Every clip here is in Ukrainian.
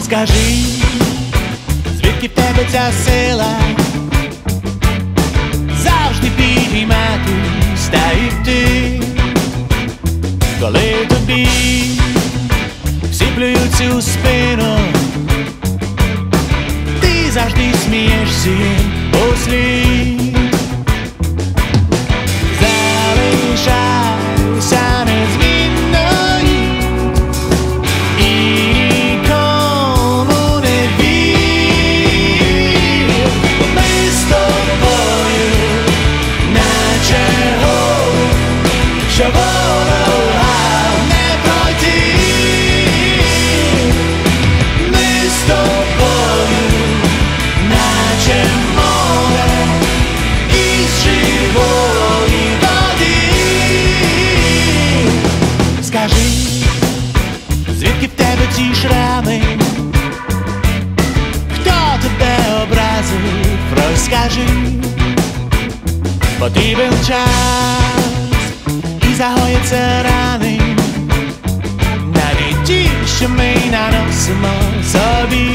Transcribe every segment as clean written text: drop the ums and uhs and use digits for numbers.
Скажи, звідки в тебе ця сила завжди підіймати та йти, коли тобі всі плюються у спину, ти завжди смієшся услід. Залишайся незмінною і нікому не вір, бо ми з тобою наче гори, що ворога не пройти. Ми з тобою наче море із живої води. Скажи, звідки в тебе ці шрами? Хто тебе образив? Розкажи. Потрібен час і загояться рани, навіть ті, що ми наносимо собі.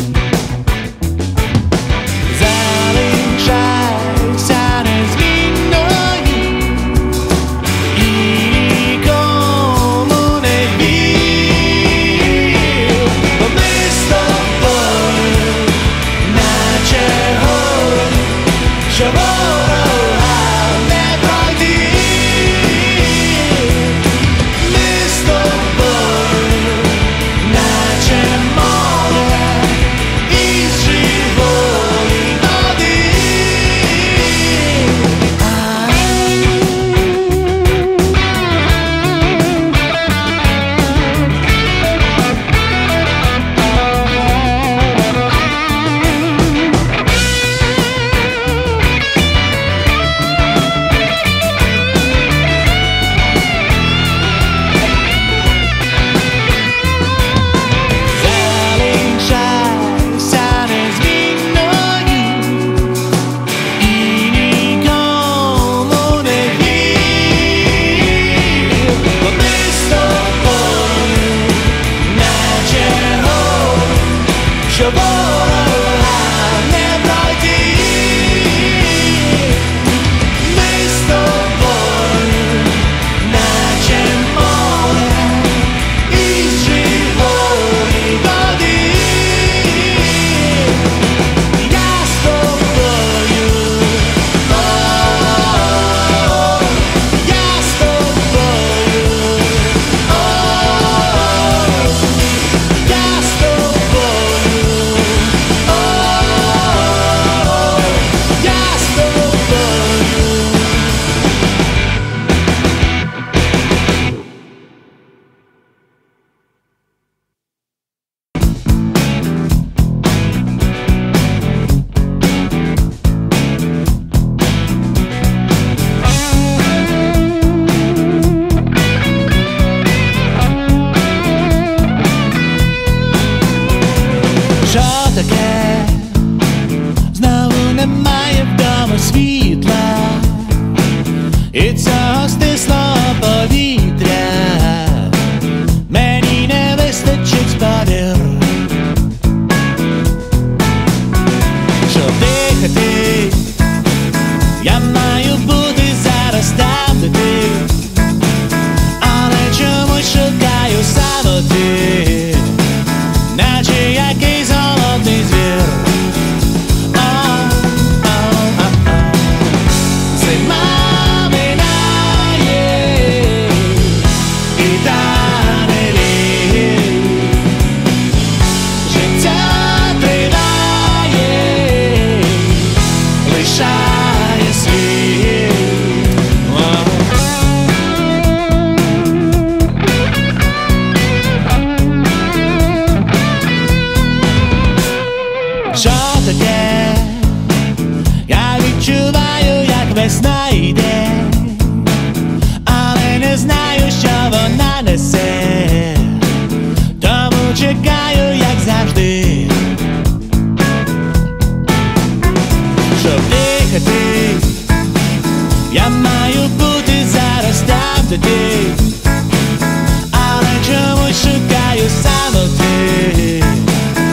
Залишайся незмінною і нікому не вір, бо ми з тобою наче гори, що ворога не пройти. Ми з тобою наче море із живої води. Залишайся незмінною і нікому не вір, бо ми з тобою наче гори, що ворога не пройти. Ми з тобою наче море із живої води. Я з тобою, я з тобою, я з тобою, я з тобою. Що таке? Знову немає вдома світла і цього стислого повітря. Мені не вистачить спогадів, щоб дихати. Я маю бути зараз там, де ти, але чомусь шукаю самоти, наче якийсь голодний звір. Зима минає і тане лід, життя триває, лишає слід. Що таке? Я відчуваю, як весна йде, але не знаю, що вона несе, тому чекаю, як завжди, щоб дихати. Я маю бути зараз там, де ти, але чомусь шукаю самоти,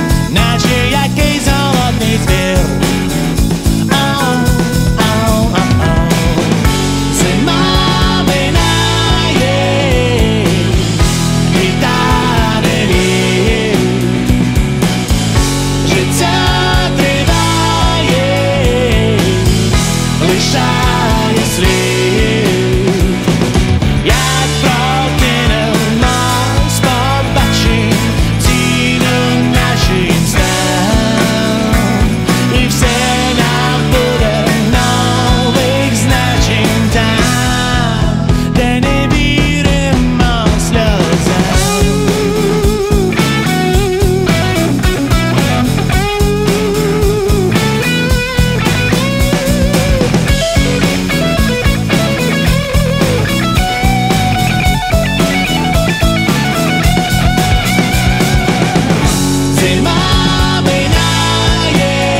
Zima minає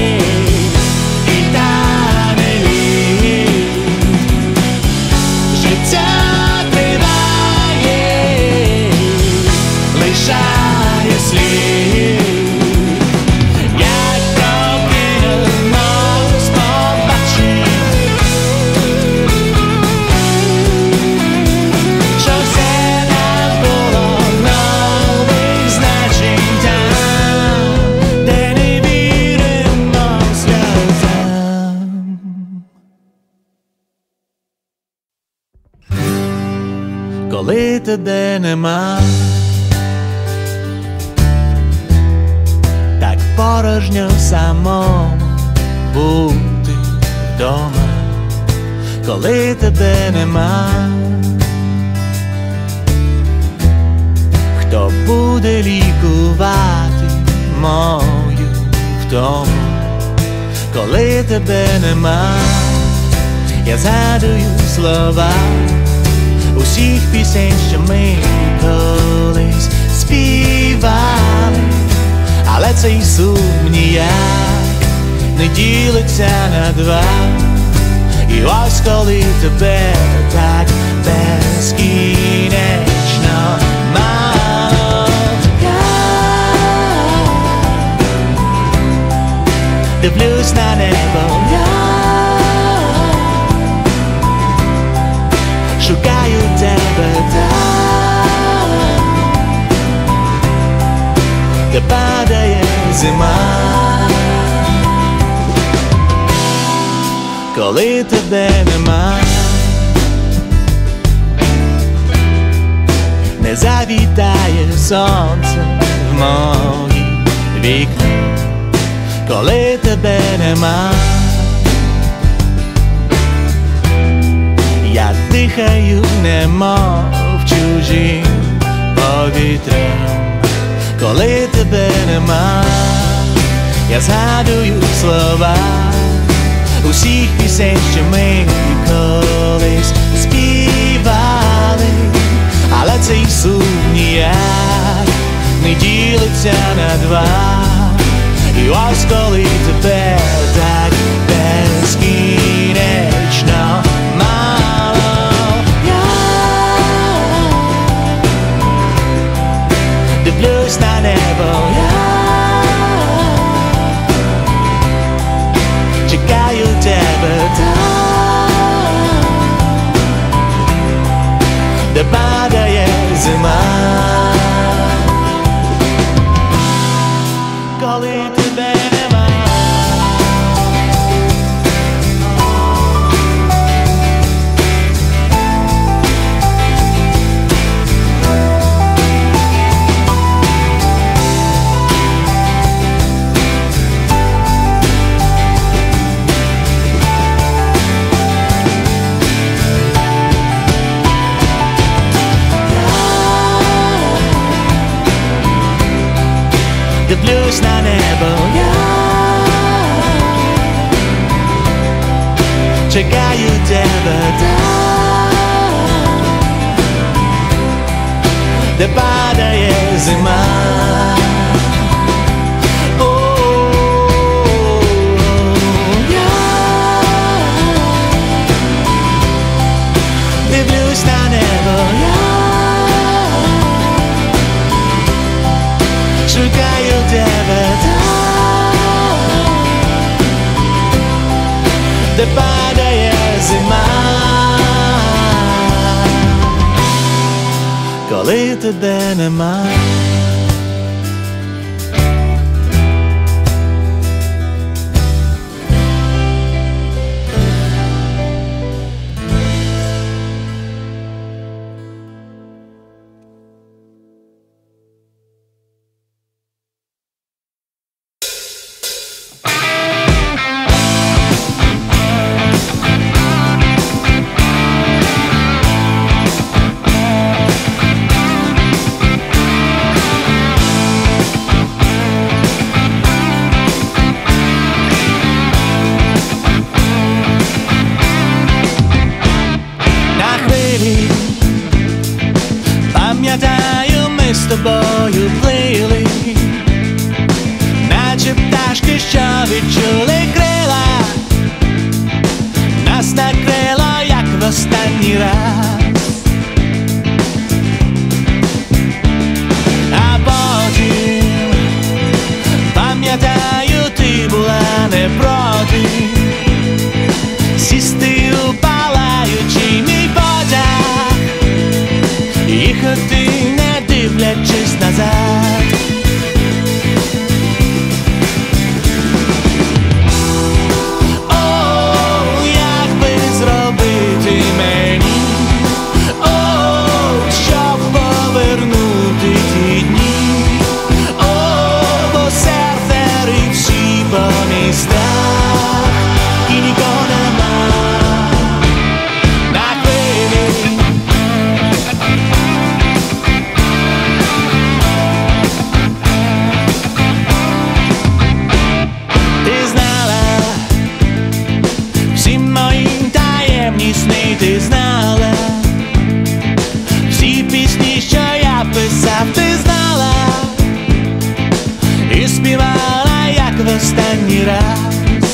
і тане лід. Життя триває, лишає слід. Як прокинемось, побачимо, що все набуло нових значень там, де не віримо сльозам. Коли тебе нема, так порожньо самому бути вдома. Коли тебе нема, хто буде лікувати мою втому? Коли тебе нема, я згадую слова усіх пісень, що ми колись співали. Але цей сум ніяк не ділиться на два. І ось коли тебе так безкінечно мало, я дивлюсь на небо, я шукаю тебе там, де падає зима. Коли тебе нема, не завітає сонце в мої вікна. Коли тебе нема, я дихаю, немов чужим повітрям. Коли тебе нема, я згадую слова усіх пісень, що ми колись співали. Але цей сум ніяк не ділиться на два. І ось коли тебе так безкінечно мало, я дивлюсь на небо, я чекаю тебе там, де падає зима. Коли тебе нема, дивлюсь на небо, я чекаю тебе там, де падає зима. Я дивлюсь на небо, я шукаю тебе там, де падає зима. Коли тебе нема, пам'ятаю, ми з тобою плили наче пташки, що відчули крила, нас накрило, як в останній раз. А потім, пам'ятаю, ти була не проти сісти у палаючий мій потяг, їхати, не дивлячись назад. О, як би зробити мені, о, щоб повернути ті дні, о, бо серце рівші по містах, і нікого нема на хвилі. Ти знала всі мої таємні сни, ти знала всі пісні, що я писав, ти знала і співала, як в останній раз.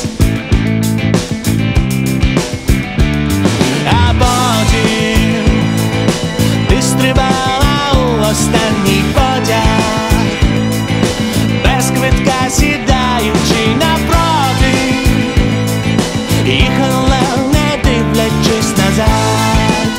А потім ти стрибала у останній потяг, без квитка сідаючи напроти, їхала, не дивлячись назад.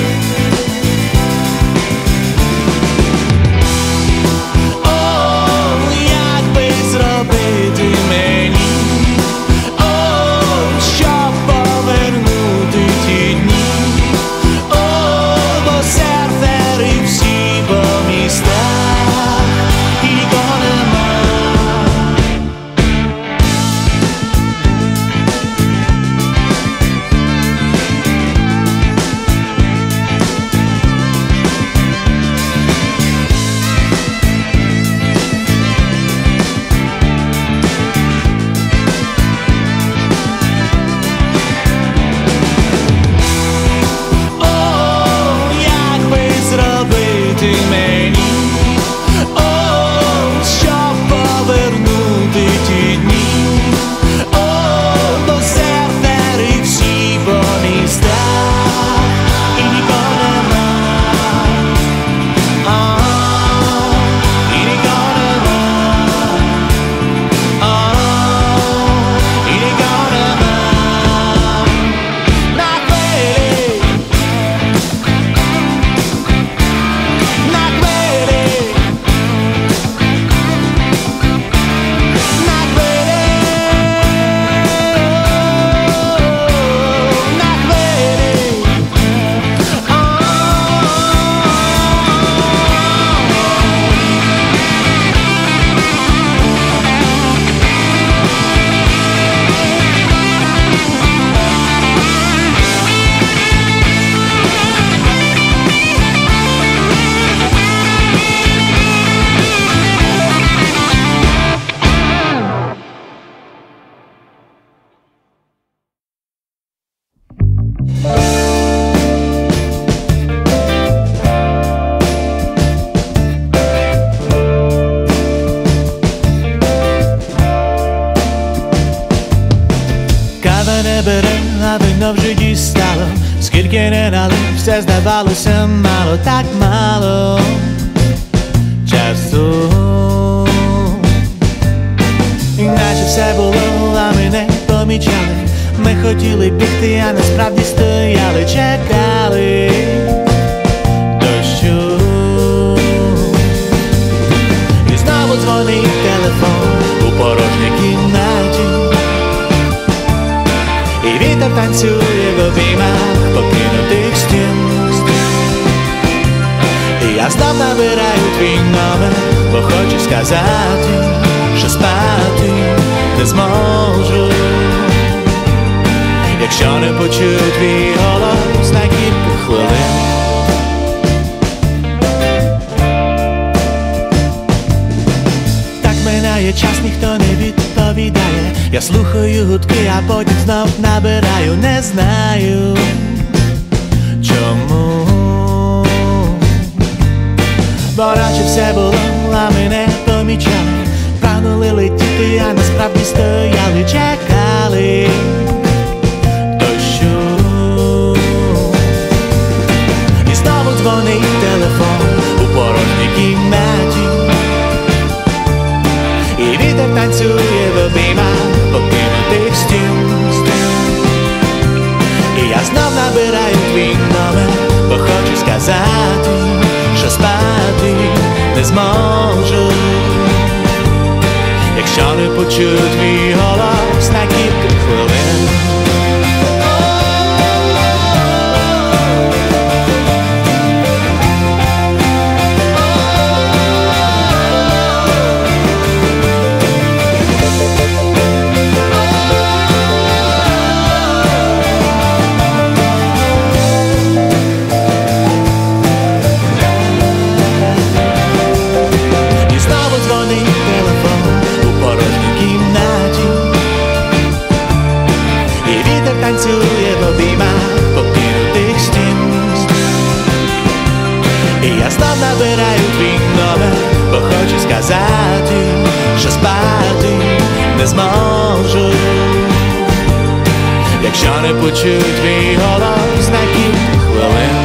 О, як би зробити мені, о, щоб повернути ті дні, о, бо серце рівсі по містах, і нікого нема. О, як би зробити мені, о, щоб повернути ті дні, о, бо серце рівсі по містах, і нікого нема. І нікого нема. І нікого нема. На хвилі, на хвилі, на хвилі, на хвилі. Кава не бере, а вино вже дістало. Скільки не налив, все здавалося мало, так мало часу. Іначе все було, а ми не помічали. Ми хотіли бігти, а насправді стояли, чекали дощу. І знову дзвонить телефон у порожній кімнаті, і вітер танцює в обіймах покинутих стін. І я знов набираю твій номер, бо хочу сказати, що спати не зможу, якщо не почую твій голос на кілька хвилин. Так минає час, ніхто не відповідає. Я слухаю гудки, а потім знов набираю. Не знаю чому, бо наче все було, а ми не помічали. прагнули летіти, а насправді стояли, чекали дощу. І знову дзвонить телефон у порожній кімнаті, і вітер танцює в обіймах покинутих стін. І я знов набираю твій номер, бо хочу сказати, що спати не зможу, якщо не почую твій голос на кілька хвилин. Танцює в обіймах покинутих стін. І я знов набираю твій номер, бо хочу сказати, що спати не зможу, якщо не почую твій голос на кілька хвилин.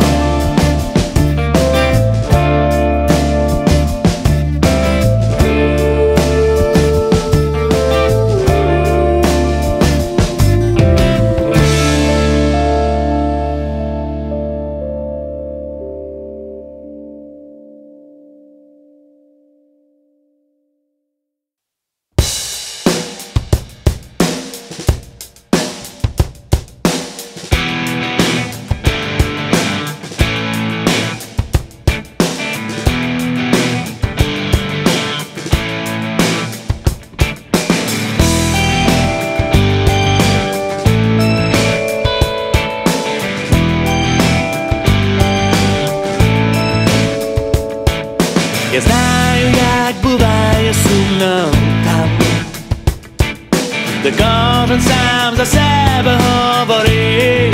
Я знаю, як буває сумно там, де кожен сам за себе говорить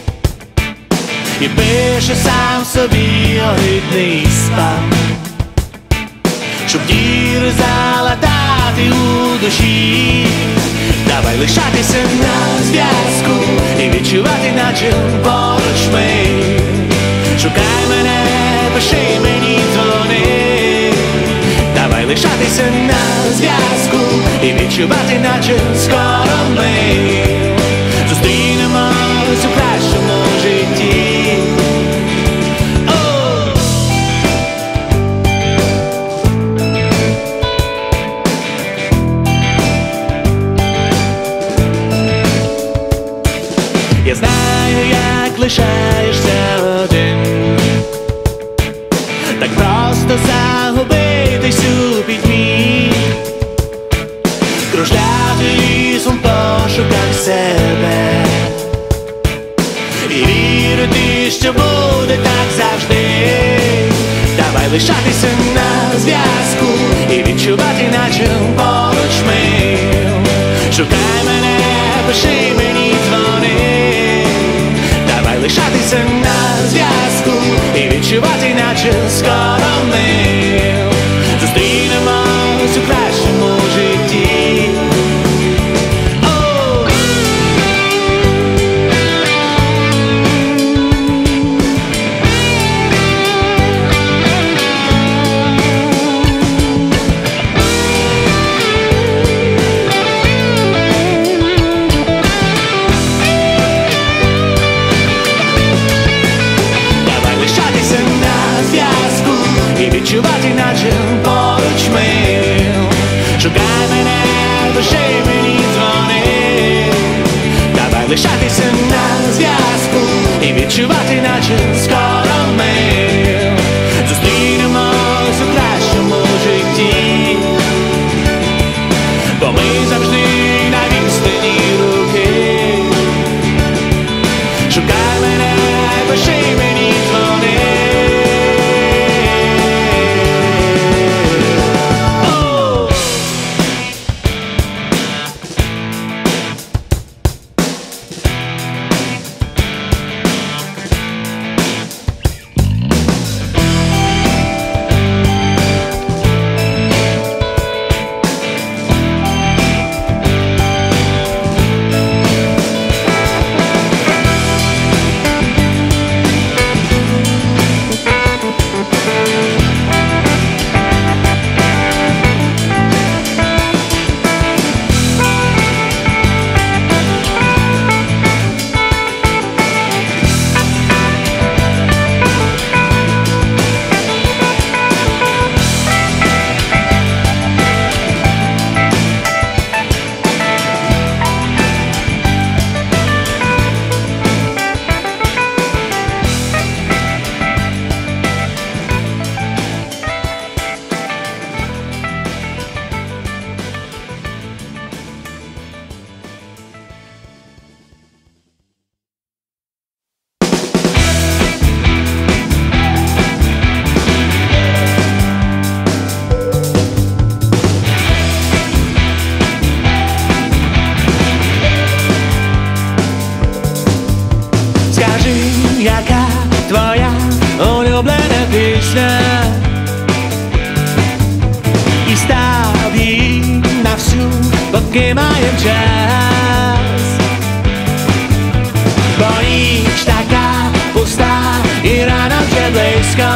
і пише сам собі огидний спам, щоб діри залатати у душі. Давай лишатися на зв'язку і відчувати, наче поруч ми. Шукай мене, пиши мені, дзвони. Давай лишатися на зв'язку і відчувати, наче скоро ми зустрінемось у кращому житті. Я знаю, як лишаєшся один, так просто загубитись у пітьмі, кружляти лісом в пошуках себе і вірити, що буде так завжди. Давай лишатися на зв'язку і відчувати, наче поруч ми. Шукай мене, пиши мені, дзвони. Давай лишатися на зв'язку і відчувати, наче скоро ми зустрінемось у кращому житті. Відчувати, наче поруч ми. Шукай мене, пиши мені, дзвони. Давай лишатися на зв'язку і відчувати, наче скоро ми зустрінемось у кращому житті. Бо ми завжди на відстані руки. Шукай мене, пиши мені, дзвони. поки маєм час. Бо ніч така пуста і рано вже близько,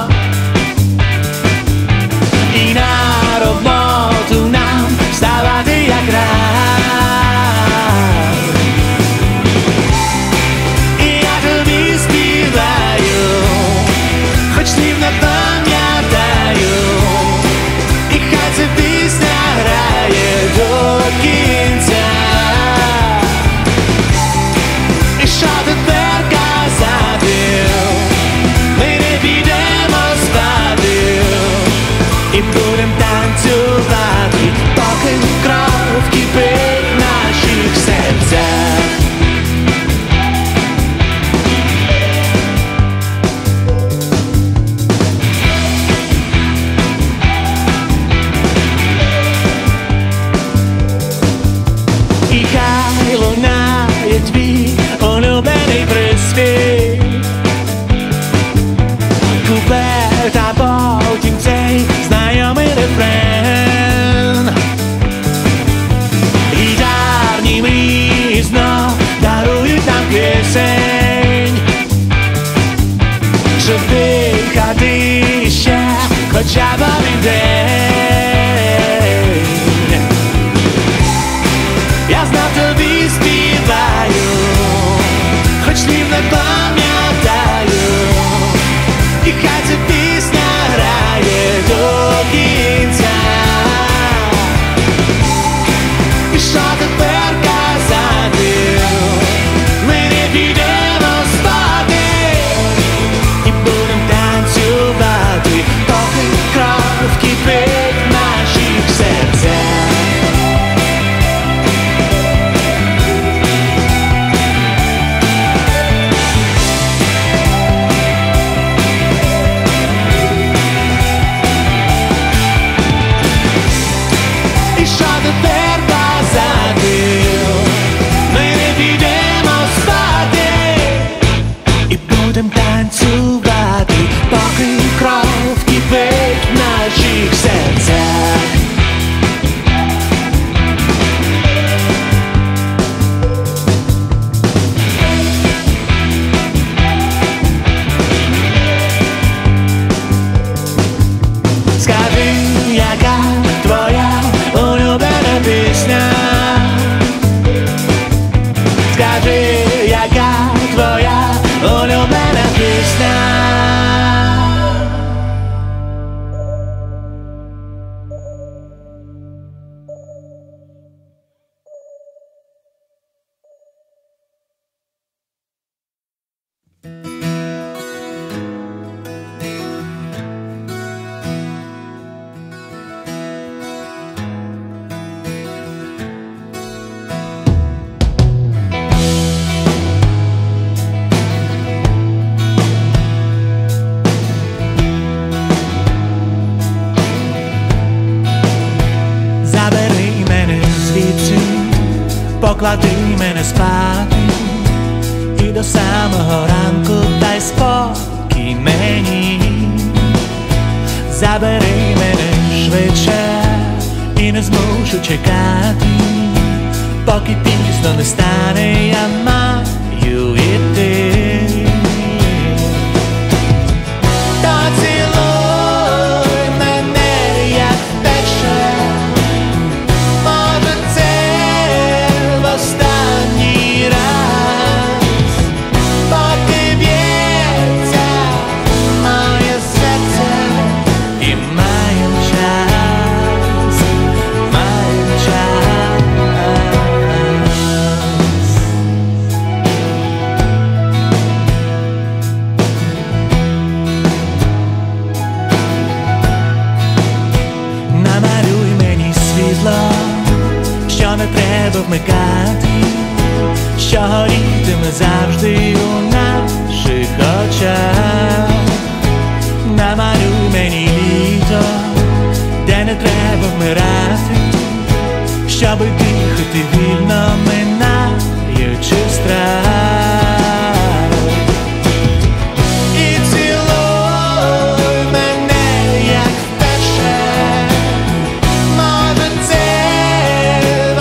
і на роботу нам вставати якраз. І я тобі співаю, хоч слів не пам'ятаю, і хай ця пісня грає до кінця. І що тепер казати? Ми не підемо спати і будем танцювати, поки кров кипить в наших серцях. І хай лунає твій улюблений приспів, куплет, а потім цей знайомий рефрен. Гітарні мрії знов дарують нам пісень, щоб дихати ще хоча б один день. Я знов тобі співаю, хоч слів не пам'ятаю, і хай ця пісня грає до кінця. І що тепер казати? Ми не підемо спати і будем танцювати, поки кров кипить в наших серцях. І що тепер казати? Ми не підемо спати і будем танцювати, поки кров кипить в наших серцях. Скажи, яка твоя улюблена пісня? Скажи, яка твоя улюблена пісня? Забери мене звідси, поклади мене спати, і до самого ранку дай спокій мені. Забери мене швидше і не змушу чекати, поки пізно не стане, я маю йти. Поцілуй мене, як вперше, може це в останній раз, поки б'ється моє серце, і маєм час, маєм час. Намалюй мені світло, що не треба вмикати, що горітиме завжди у наших очах. Намалюй мені літо, де не треба вмирати, щоби дихати вільно, минаючи страх. І цілуй мене, як вперше, може це в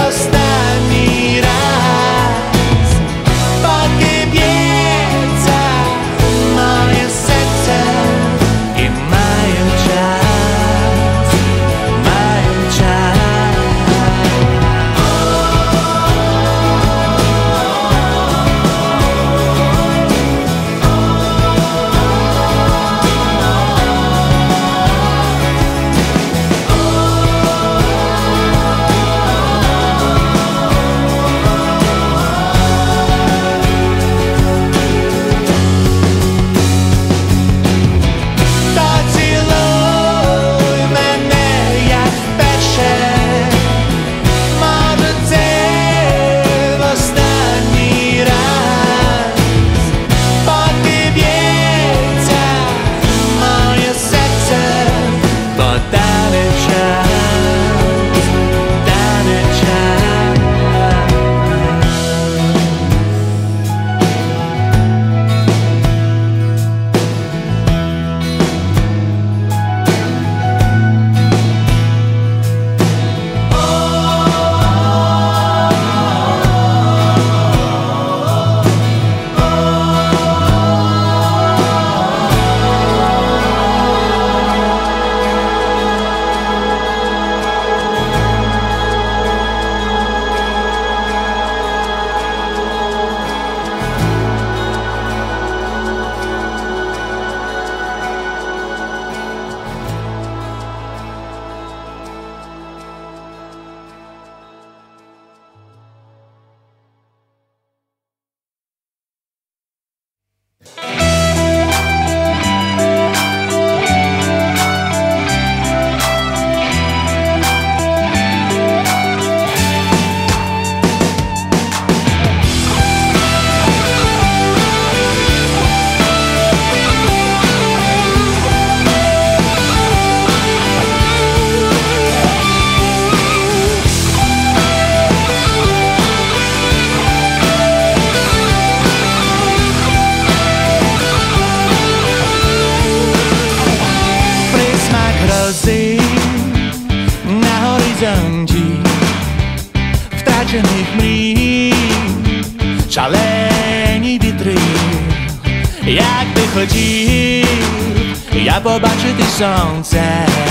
хотів я побачити сонце,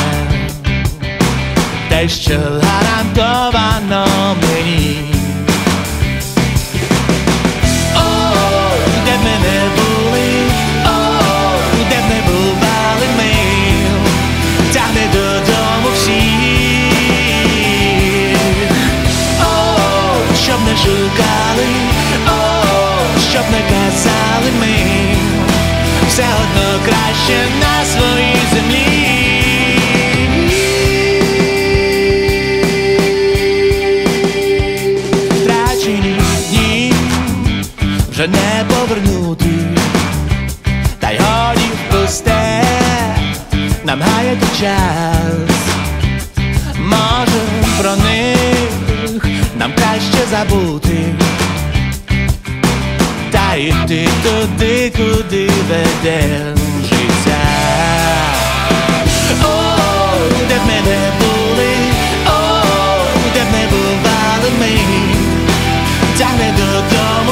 те, що гарантовано мені. О, де б ми не були, о, де б не бували ми, тягне додому всіх. О, щоб не шукали, о, щоб не казали ми, все одно краще на своїй землі. Втрачені дні вже не повернути, та й годі в пусте нам гаяти час. Може, про них нам краще забути та йти туди, куди веде життя. О, де б ми не були, о, де б не бували ми, тягне додому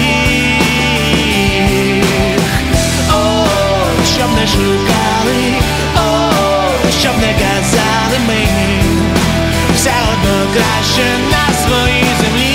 всіх. О, щоб не шукали, о, щоб не казали ми, все одно краще на своїй землі.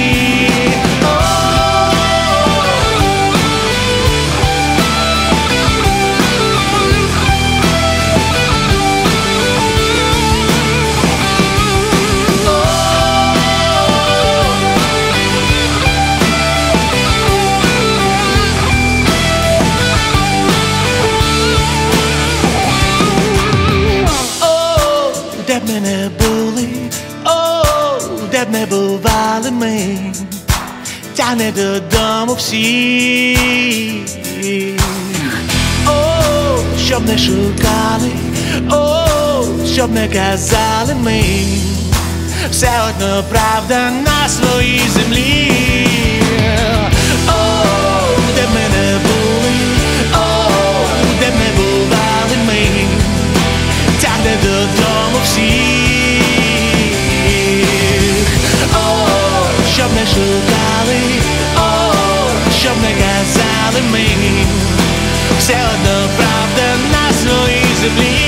Де б ми не були, о, де б не бували ми, тягне додому всіх. О, щоб не шукали, о, щоб не казали ми, все одно правда на своїй землі. О, де б ми не були, о, де б не бували ми, тягне додому всіх. О, щоб не шукали, о, щоб не казали ми, все одно правда на своїй землі.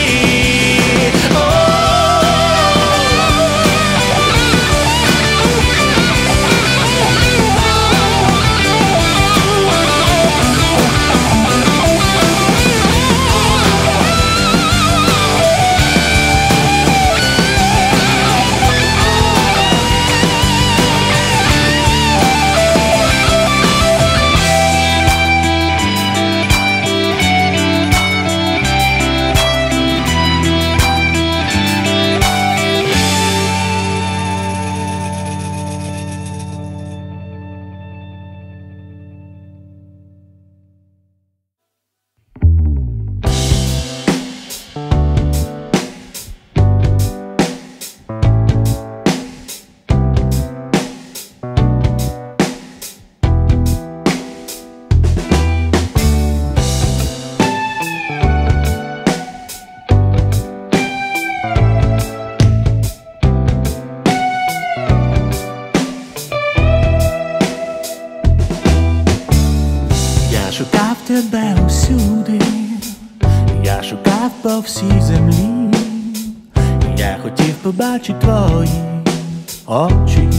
Шукав тебе усюди, я шукав по всій землі, я хотів побачити твої очі.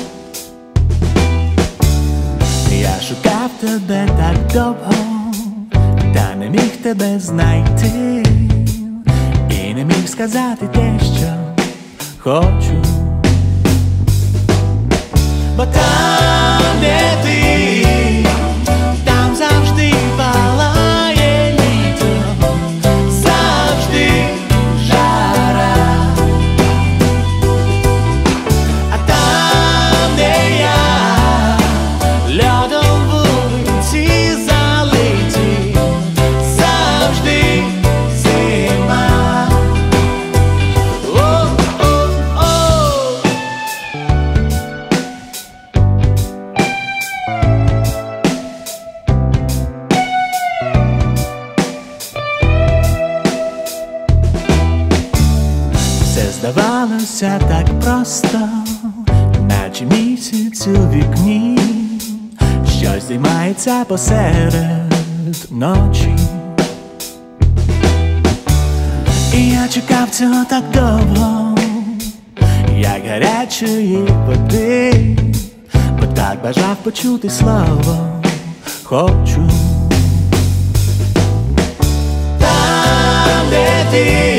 Я шукав тебе так довго, та не міг тебе знайти, і не міг сказати те, що хочу. Бо там, де ти, там завжди палає літо, завжди жара. А там, де я, льодом вулиці залиті, завжди зима. О-о-о. Здавалося так просто, наче місяць у вікні, щось здіймається посеред посеред ночі. І я чекав цього так довго, як гарячої води, бо так бажав почути слово «хочу». Там, де ти